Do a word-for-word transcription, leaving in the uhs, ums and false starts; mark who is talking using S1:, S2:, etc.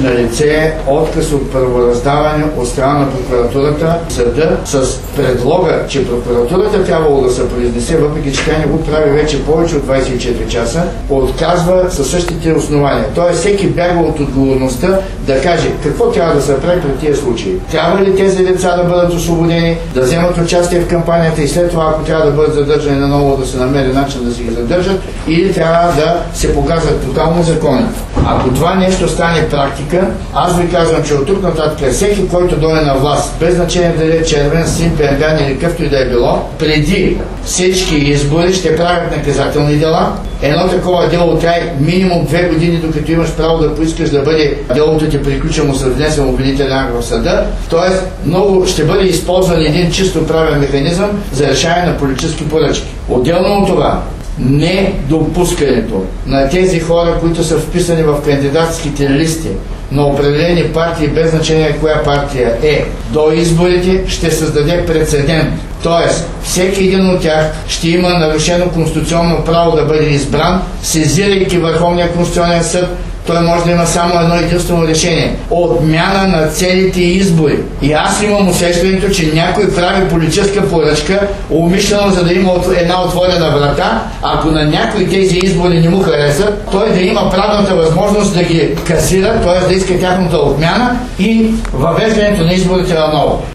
S1: на лице отказ от правораздаване от страна на прокуратурата, съда с предлога, че прокуратурата трябвало да се произнесе, въпреки че тя не го прави вече повече от двайсет и четири часа, отказва със същите основания. Тоест всеки бягва от отговорността да каже какво трябва да се прави при тия случаи. Трябва ли тези лица да бъдат освободени, да вземат участие в кампанията и след това, ако трябва да бъдат задържани наново, да се намери начин да си ги задържат, или трябва да се показват тотално закони. Ако това нещо стане практика, аз ви казвам, че от тук нататък всеки, който дойде на власт, без значение дали е червен, син, пенбян или какъвто и да е било, преди всички избори ще правят наказателни дела. Едно такова дело трае минимум две години, докато имаш право да поискаш да бъде делото ти приключено с внесен обвинителен акт в съда. Тоест, много ще бъде използван един чисто правен механизъм за решаване на политически поръчки. Отделно от това, не допускането на тези хора, които са вписани в кандидатските листи на определени партии, без значение коя партия е, до изборите ще създаде прецедент. Тоест, всеки един от тях ще има нарушено конституционно право да бъде избран, сезирайки Върховния конституционен съд. Той може да има само едно единствено решение – отмяна на целите избори. И аз имам усещането, че някой прави политическа поръчка, умишлено, за да има една отворена врата. Ако на някои тези избори не му харесат, той да има правната възможност да ги касира, т.е. да иска тяхната отмяна и въвеждането на изборите наново.